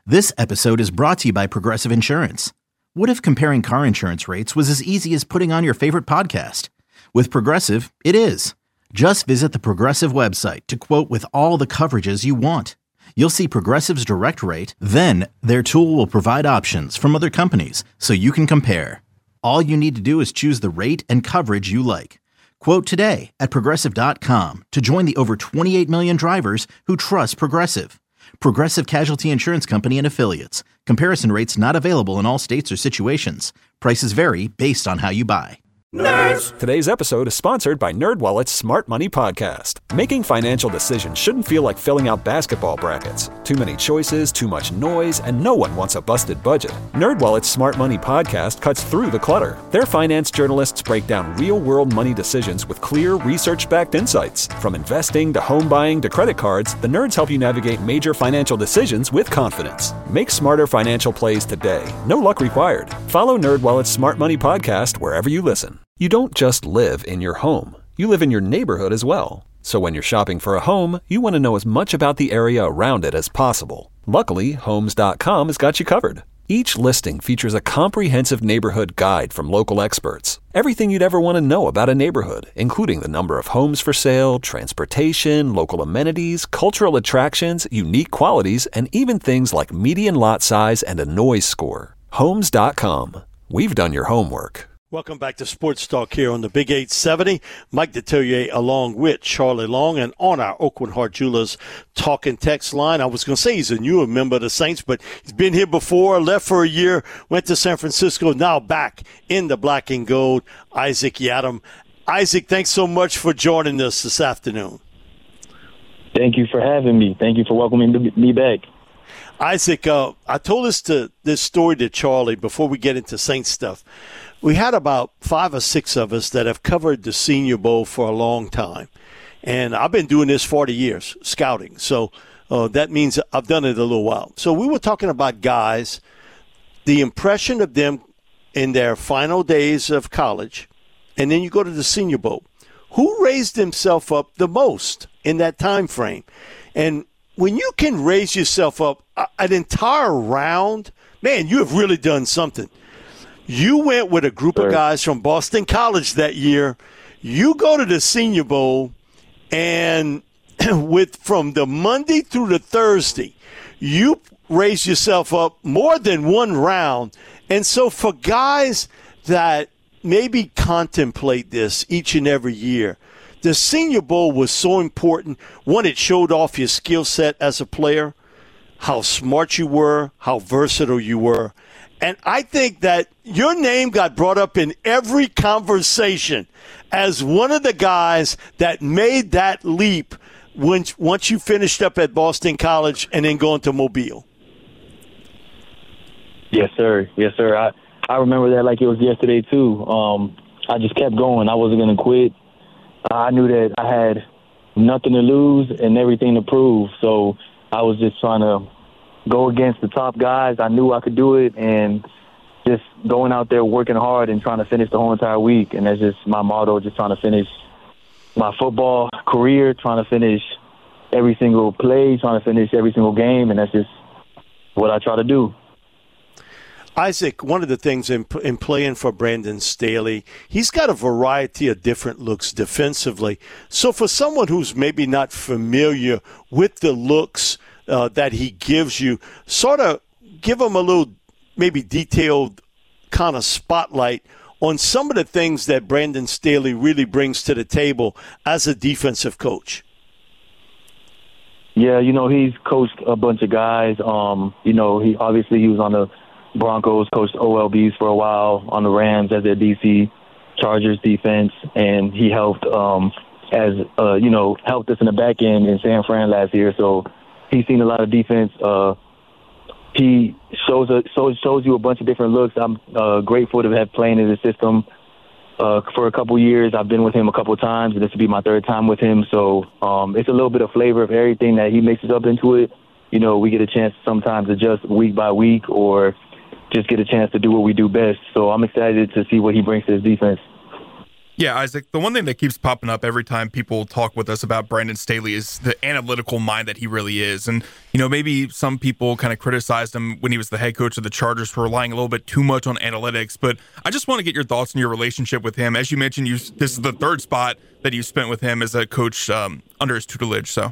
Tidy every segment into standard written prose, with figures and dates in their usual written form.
This episode is brought to you by Progressive Insurance. What if comparing car insurance rates was as easy as putting on your favorite podcast? With Progressive, it is. Just visit the Progressive website to quote with all the coverages you want. You'll see Progressive's direct rate, then their tool will provide options from other companies so you can compare. All you need to do is choose the rate and coverage you like. Quote today at Progressive.com to join the over 28 million drivers who trust Progressive. Progressive Casualty Insurance Company and Affiliates. Comparison rates not available in all states or situations. Prices vary based on how you buy. Nerds! Today's episode is sponsored by NerdWallet's Smart Money Podcast. Making financial decisions shouldn't feel like filling out basketball brackets. Too many choices, too much noise, and no one wants a busted budget. NerdWallet's Smart Money Podcast cuts through the clutter. Their finance journalists break down real-world money decisions with clear, research-backed insights. From investing to home buying to credit cards, the nerds help you navigate major financial decisions with confidence. Make smarter financial plays today. No luck required. Follow NerdWallet's Smart Money Podcast wherever you listen. You don't just live in your home. You live in your neighborhood as well. So when you're shopping for a home, you want to know as much about the area around it as possible. Luckily, Homes.com has got you covered. Each listing features a comprehensive neighborhood guide from local experts. Everything you'd ever want to know about a neighborhood, including the number of homes for sale, transportation, local amenities, cultural attractions, unique qualities, and even things like median lot size and a noise score. Homes.com. We've done your homework. Welcome back to Sports Talk here on the Big 870. Mike Detillier along with Charlie Long and on our Oakwood Hart Jewelers talking text line. I was going to say he's a newer member of the Saints, but he's been here before, left for a year, went to San Francisco, now back in the black and gold, Isaac Yadam. Isaac, thanks so much for joining us this afternoon. Thank you for having me. Thank you for welcoming me back. Isaac, I told this story to Charlie before we get into Saints stuff. We had about 5 or 6 of us that have covered the Senior Bowl for a long time. And I've been doing this 40 years, scouting. So that means I've done it a little while. So we were talking about guys, the impression of them in their final days of college, and then you go to the Senior Bowl. Who raised himself up the most in that time frame? And when you can raise yourself up an entire round, man, you have really done something. You went with a group of guys from Boston College that year. You go to the Senior Bowl, and from the Monday through the Thursday, you raise yourself up more than one round. And so for guys that maybe contemplate this each and every year, the Senior Bowl was so important. One, it showed off your skill set as a player, how smart you were, how versatile you were. And I think that your name got brought up in every conversation as one of the guys that made that leap once you finished up at Boston College and then going to Mobile. Yes, sir. Yes, sir. I remember that like it was yesterday, too. I just kept going. I wasn't going to quit. I knew that I had nothing to lose and everything to prove. So I was just trying to go against the top guys. I knew I could do it, and just going out there working hard and trying to finish the whole entire week. And that's just my motto, just trying to finish my football career, trying to finish every single play, trying to finish every single game, and that's just what I try to do. Isaac, one of the things in playing for Brandon Staley, he's got a variety of different looks defensively. So for someone who's maybe not familiar with the looks that he gives you, sort of give him a little maybe detailed kind of spotlight on some of the things that Brandon Staley really brings to the table as a defensive coach. Yeah, he's coached a bunch of guys. He was on the Broncos, coached OLBs for a while, on the Rams as their DC, Chargers defense, and he helped helped us in the back end in San Fran last year. So he's seen a lot of defense. He shows you a bunch of different looks. I'm grateful to have played in his system for a couple years. I've been with him a couple times, and this will be my 3rd time with him. So it's a little bit of flavor of everything that he mixes up into it. We get a chance to sometimes adjust week by week or just get a chance to do what we do best. So I'm excited to see what he brings to his defense. Yeah, Isaac, the one thing that keeps popping up every time people talk with us about Brandon Staley is the analytical mind that he really is. And, maybe some people kind of criticized him when he was the head coach of the Chargers for relying a little bit too much on analytics. But I just want to get your thoughts on your relationship with him. As you mentioned, this is the third spot that you spent with him as a coach under his tutelage. So,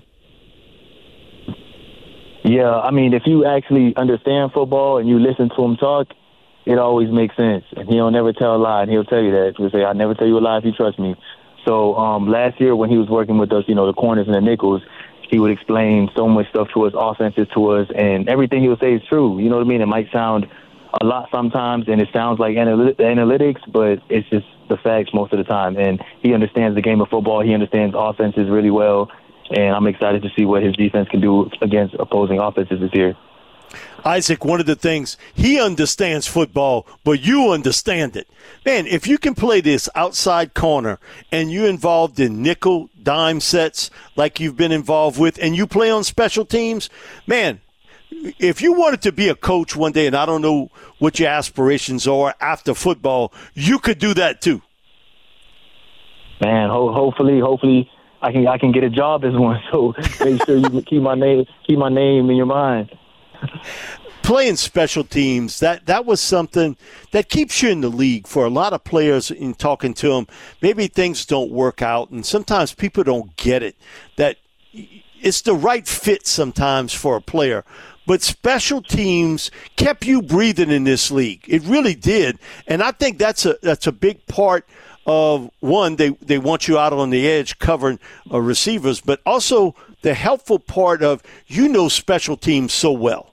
yeah, I mean, if you actually understand football and you listen to him talk, it always makes sense. And he'll never tell a lie, and he'll tell you that. He'll say, "I never tell you a lie if you trust me." So last year when he was working with us, the corners and the nickels, he would explain so much stuff to us, offenses to us, and everything he would say is true. You know what I mean? It might sound a lot sometimes, and it sounds like analytics, but it's just the facts most of the time. And he understands the game of football. He understands offenses really well, and I'm excited to see what his defense can do against opposing offenses this year. Isaac, one of the things, he understands football, but you understand it. Man, if you can play this outside corner and you're involved in nickel, dime sets like you've been involved with, and you play on special teams, man, if you wanted to be a coach one day, and I don't know what your aspirations are after football, you could do that too. Man, hopefully I can get a job as one. So make sure you keep my name in your mind. Playing special teams, that was something that keeps you in the league for a lot of players. In talking to them, maybe things don't work out, and sometimes people don't get it, that it's the right fit sometimes for a player. But special teams kept you breathing in this league. It really did, and I think that's a big part of, one, they want you out on the edge covering receivers, but also the helpful part of special teams so well.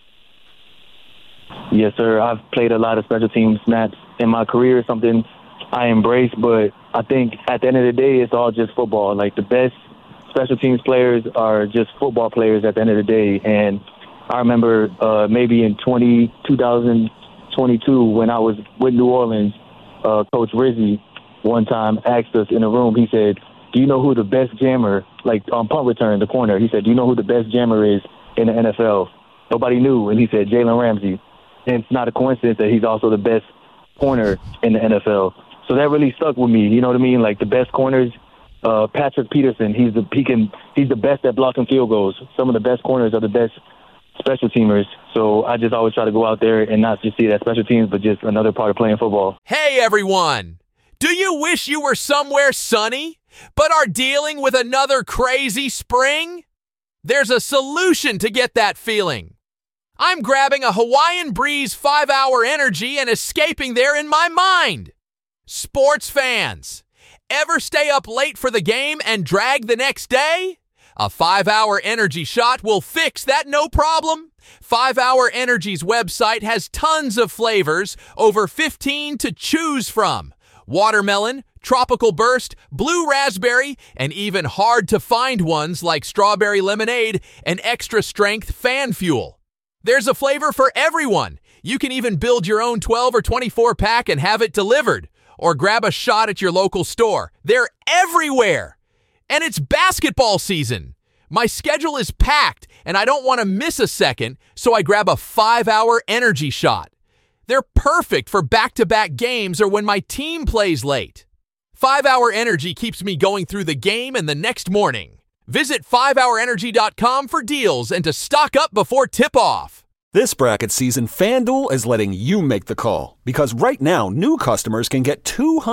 Yes, sir. I've played a lot of special team snaps in my career, something I embrace, but I think at the end of the day, it's all just football. Like, the best special teams players are just football players at the end of the day. And I remember maybe in 2022 when I was with New Orleans, Coach Rizzi one time asked us in a room, he said, "Do you know who the best jammer, like on punt return, the corner?" He said, "Do you know who the best jammer is in the NFL?" Nobody knew, and he said Jalen Ramsey. And it's not a coincidence that he's also the best corner in the NFL. So that really stuck with me. You know what I mean? Like, the best corners, Patrick Peterson, he's the best at blocking field goals. Some of the best corners are the best special teamers. So I just always try to go out there and not just see it as special teams, but just another part of playing football. Hey, everyone. Do you wish you were somewhere sunny, but are dealing with another crazy spring? There's a solution to get that feeling. I'm grabbing a Hawaiian Breeze 5-Hour Energy and escaping there in my mind. Sports fans, ever stay up late for the game and drag the next day? A 5-Hour Energy shot will fix that, no problem. 5-Hour Energy's website has tons of flavors, over 15 to choose from. Watermelon, tropical burst, blue raspberry, and even hard-to-find ones like strawberry lemonade and extra-strength fan fuel. There's a flavor for everyone. You can even build your own 12 or 24 pack and have it delivered, or grab a shot at your local store. They're everywhere. And it's basketball season. My schedule is packed, and I don't want to miss a second, so I grab a 5-Hour Energy shot. They're perfect for back-to-back games or when my team plays late. 5-Hour Energy keeps me going through the game and the next morning. Visit 5hourenergy.com for deals and to stock up before tip-off. This bracket season, FanDuel is letting you make the call. Because right now, new customers can get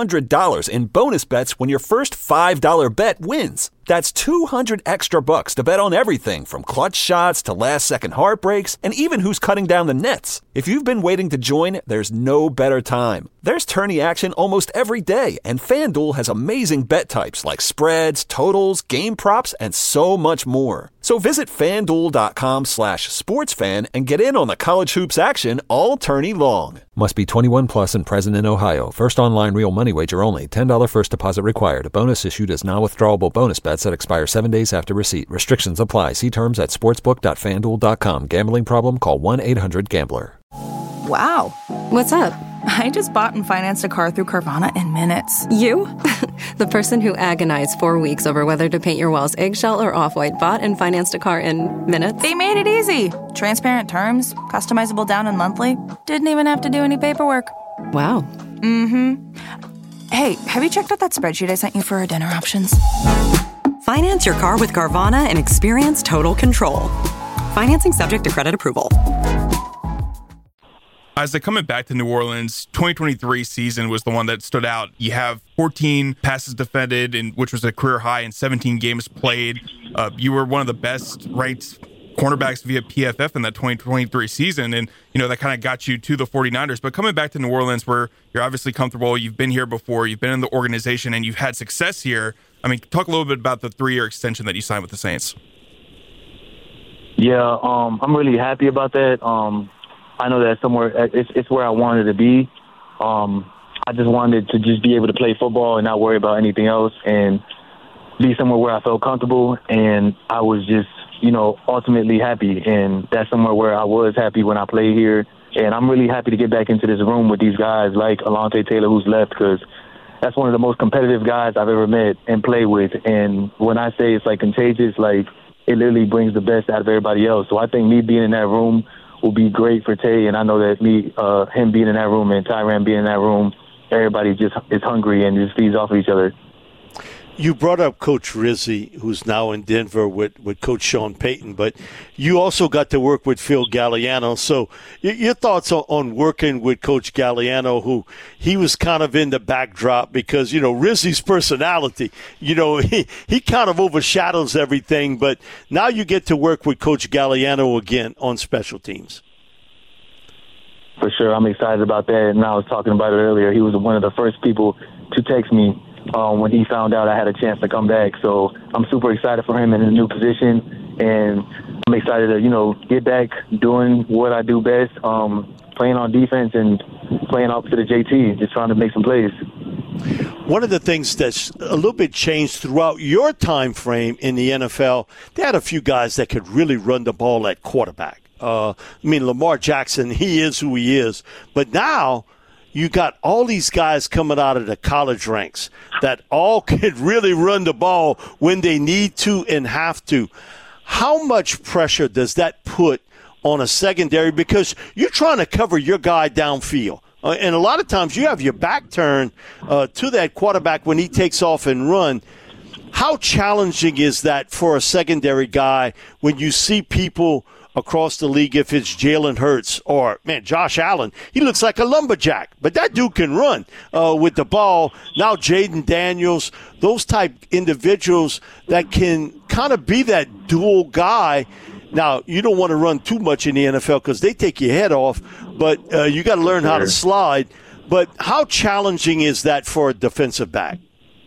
$200 in bonus bets when your first $5 bet wins. That's $200 extra bucks to bet on everything from clutch shots to last-second heartbreaks and even who's cutting down the nets. If you've been waiting to join, there's no better time. There's tourney action almost every day, and FanDuel has amazing bet types like spreads, totals, game props, and so much more. So visit FanDuel.com/sportsfan and get in on the college hoops action all tourney long. Must be 21 plus and present in Ohio. First online real money wager only. $10 first deposit required. Bonus issued as non-withdrawable bonus bets that expire 7 days after receipt. Restrictions apply. See terms at sportsbook.fanduel.com. Gambling problem? Call 1-800-GAMBLER. Wow. What's up? I just bought and financed a car through Carvana in minutes. You? The person who agonized 4 weeks over whether to paint your walls eggshell or off-white bought and financed a car in minutes. They made it easy. Transparent terms, customizable down and monthly. Didn't even have to do any paperwork. Wow. Mm-hmm. Hey, have you checked out that spreadsheet I sent you for our dinner options? Finance your car with Carvana and experience total control. Financing subject to credit approval. Isaac, coming back to New Orleans, 2023 season was the one that stood out. You have 14 passes defended, which was a career high, in 17 games played. You were one of the best ranked cornerbacks via PFF in that 2023 season, and that kind of got you to the 49ers. But coming back to New Orleans, where you're obviously comfortable, you've been here before, you've been in the organization, and you've had success here. I mean, talk a little bit about the 3-year extension that you signed with the Saints. Yeah, I'm really happy about that. I know that somewhere it's where I wanted to be. I just wanted to just be able to play football and not worry about anything else and be somewhere where I felt comfortable. And I was just, ultimately happy. And that's somewhere where I was happy when I played here. And I'm really happy to get back into this room with these guys like Alontae Taylor, who's left, because that's one of the most competitive guys I've ever met and played with. And when I say it's like contagious, like it literally brings the best out of everybody else. So I think me being in that room will be great for Tay, and I know that him being in that room and Tyrann being in that room, everybody just is hungry and just feeds off of each other. You brought up Coach Rizzi, who's now in Denver with Coach Sean Payton, but you also got to work with Phil Galliano. So your thoughts on working with Coach Galliano, who he was kind of in the backdrop because, Rizzi's personality, he kind of overshadows everything. But now you get to work with Coach Galliano again on special teams. For sure. I'm excited about that. And I was talking about it earlier. He was one of the first people to text me when he found out I had a chance to come back. So I'm super excited for him in a new position, and I'm excited to, get back doing what I do best, playing on defense and playing opposite of JT, just trying to make some plays. One of the things that's a little bit changed throughout your time frame in the NFL, they had a few guys that could really run the ball at quarterback. Lamar Jackson, he is who he is. But now you got all these guys coming out of the college ranks that all can really run the ball when they need to and have to. How much pressure does that put on a secondary? Because you're trying to cover your guy downfield. And a lot of times you have your back turned to that quarterback when he takes off and run. How challenging is that for a secondary guy when you see people across the league, if it's Jalen Hurts or, Josh Allen? He looks like a lumberjack, but that dude can run with the ball. Now Jaden Daniels, those type individuals that can kind of be that dual guy. Now, you don't want to run too much in the NFL because they take your head off, but you got to learn how to slide. But how challenging is that for a defensive back?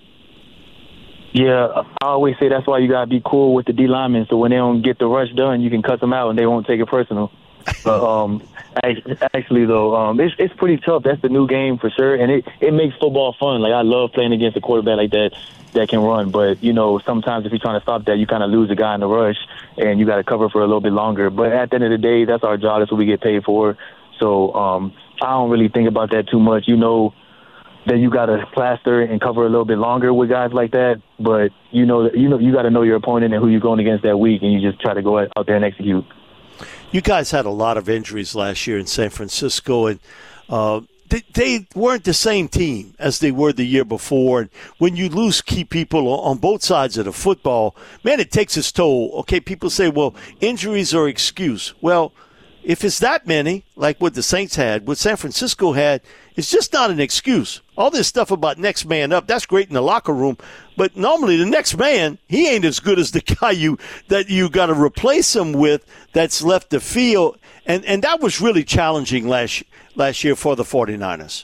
Yeah, I always say that's why you got to be cool with the D linemen, so when they don't get the rush done, you can cut them out and they won't take it personal. But actually, though, it's pretty tough. That's the new game for sure, and it makes football fun. Like, I love playing against a quarterback like that can run. But, sometimes if you're trying to stop that, you kind of lose a guy in the rush, and you got to cover for a little bit longer. But at the end of the day, that's our job. That's what we get paid for. So I don't really think about that too much. That you got to plaster and cover a little bit longer with guys like that, but you got to know your opponent and who you're going against that week, and you just try to go out there and execute. You guys had a lot of injuries last year in San Francisco, and they weren't the same team as they were the year before. And when you lose key people on both sides of the football, man, it takes its toll. Okay, people say, well, injuries are excuse. Well, if it's that many, like what the Saints had, what San Francisco had, it's just not an excuse. All this stuff about next man up, that's great in the locker room, but normally the next man, he ain't as good as the guy that you got to replace him with that's left the field, and that was really challenging last year for the 49ers.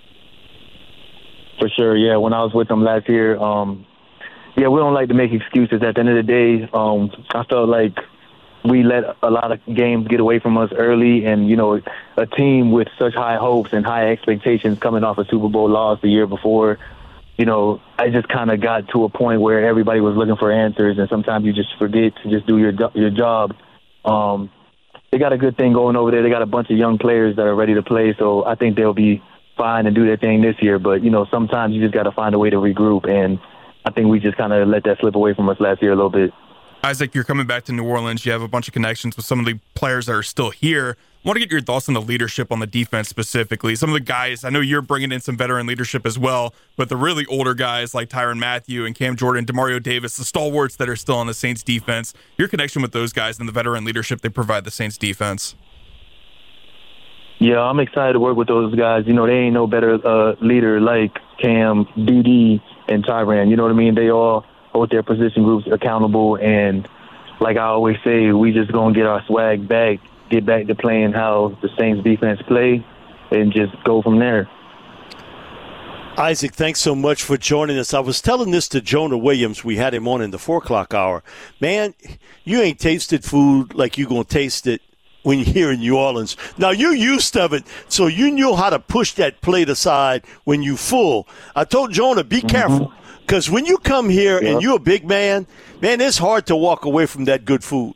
For sure, yeah. When I was with them last year, we don't like to make excuses. At the end of the day, I felt like we let a lot of games get away from us early, and, a team with such high hopes and high expectations coming off a Super Bowl loss the year before, I just kind of got to a point where everybody was looking for answers, and sometimes you just forget to just do your job. They got a good thing going over there. They got a bunch of young players that are ready to play, so I think they'll be fine and do their thing this year. But, sometimes you just got to find a way to regroup, and I think we just kind of let that slip away from us last year a little bit. Isaac, you're coming back to New Orleans. You have a bunch of connections with some of the players that are still here. I want to get your thoughts on the leadership on the defense specifically. Some of the guys, I know you're bringing in some veteran leadership as well, but the really older guys like Tyrann Mathieu and Cam Jordan, Demario Davis, the stalwarts that are still on the Saints defense, your connection with those guys and the veteran leadership they provide the Saints defense. Yeah, I'm excited to work with those guys. You know, they ain't no better leader like Cam, DD, and Tyrann. You know what I mean? They all hold their position groups accountable, and like I always say, we just going to get our swag back, get back to playing how the Saints defense play, and just go from there. Isaac, thanks so much for joining us. I was telling this to Jonah Williams. We had him on in the 4 o'clock hour. Man, you ain't tasted food like you going to taste it when you're here in New Orleans. Now, you're used to it, so you know how to push that plate aside when you're full. I told Jonah, be careful, because when you come here and you're a big man, it's hard to walk away from that good food.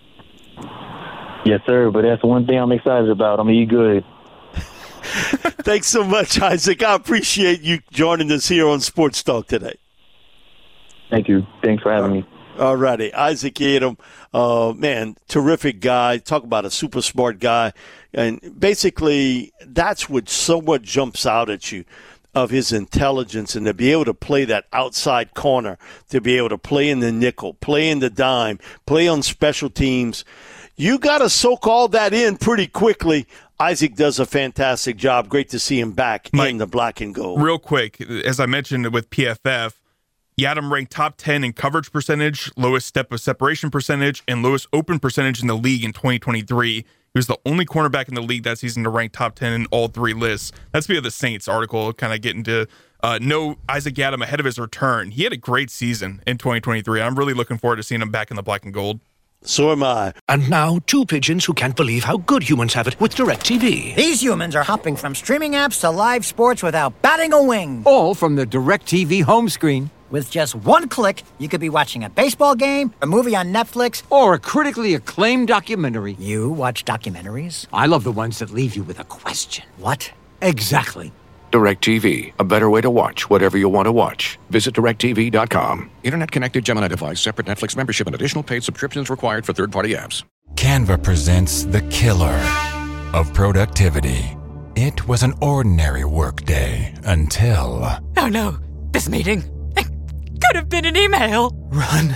Yes, sir, but that's one thing I'm excited about. I'm going to eat good. Thanks so much, Isaac. I appreciate you joining us here on Sports Talk today. Thank you. Thanks for having me. All righty. Isaac Yiadom, man, terrific guy. Talk about a super smart guy. And basically, that's what somewhat jumps out at you of his intelligence, and to be able to play that outside corner, to be able to play in the nickel, play in the dime, play on special teams. You got to soak all that in pretty quickly. Isaac does a fantastic job. Great to see him back in the black and gold. Real quick, as I mentioned with PFF, Yiadom ranked top 10 in coverage percentage, lowest step of separation percentage, and lowest open percentage in the league in 2023. He was the only cornerback in the league that season to rank top 10 in all 3 lists. That's via the Saints article, kind of getting to know Isaac Yiadom ahead of his return. He had a great season in 2023. I'm really looking forward to seeing him back in the black and gold. So am I. And now, 2 pigeons who can't believe how good humans have it with DirecTV. These humans are hopping from streaming apps to live sports without batting a wing. All from the DirecTV home screen. With just 1 click, you could be watching a baseball game, a movie on Netflix, or a critically acclaimed documentary. You watch documentaries? I love the ones that leave you with a question. What? Exactly. DirecTV, a better way to watch whatever you want to watch. Visit DirecTV.com. Internet-connected Gemini device, separate Netflix membership, and additional paid subscriptions required for third-party apps. Canva presents the killer of productivity. It was an ordinary workday until... Oh no, this meeting. It could have been an email. Run.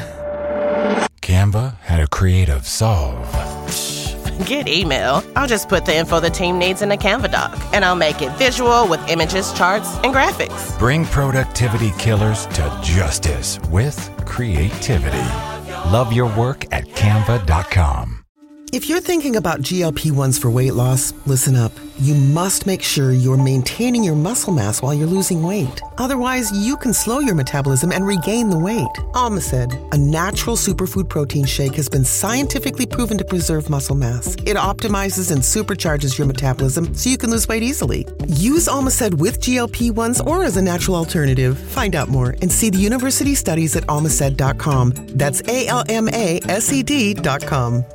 Canva had a creative solve. Get email. I'll just put the info the team needs in a Canva doc, and I'll make it visual with images, charts, and graphics. Bring productivity killers to justice with creativity. Love your work at canva.com. If you're thinking about GLP-1s for weight loss, listen up. You must make sure you're maintaining your muscle mass while you're losing weight. Otherwise, you can slow your metabolism and regain the weight. Almacid, a natural superfood protein shake, has been scientifically proven to preserve muscle mass. It optimizes and supercharges your metabolism so you can lose weight easily. Use Almacid with GLP-1s or as a natural alternative. Find out more and see the university studies at almacid.com. That's ALMASED.com.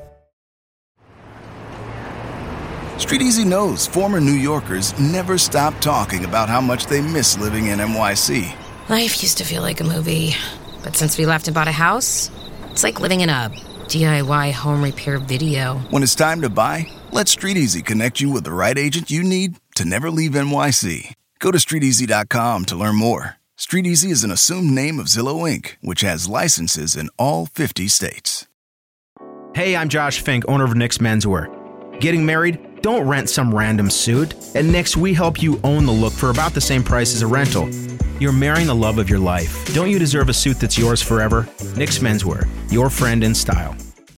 Street Easy knows former New Yorkers never stop talking about how much they miss living in NYC. Life used to feel like a movie, but since we left and bought a house, it's like living in a DIY home repair video. When it's time to buy, let Street Easy connect you with the right agent you need to never leave NYC. Go to StreetEasy.com to learn more. Street Easy is an assumed name of Zillow Inc., which has licenses in all 50 states. Hey, I'm Josh Fink, owner of Nick's Menswear. Getting married? Don't rent some random suit. At Nick's, we help you own the look for about the same price as a rental. You're marrying the love of your life. Don't you deserve a suit that's yours forever? Nick's Menswear, your friend in style.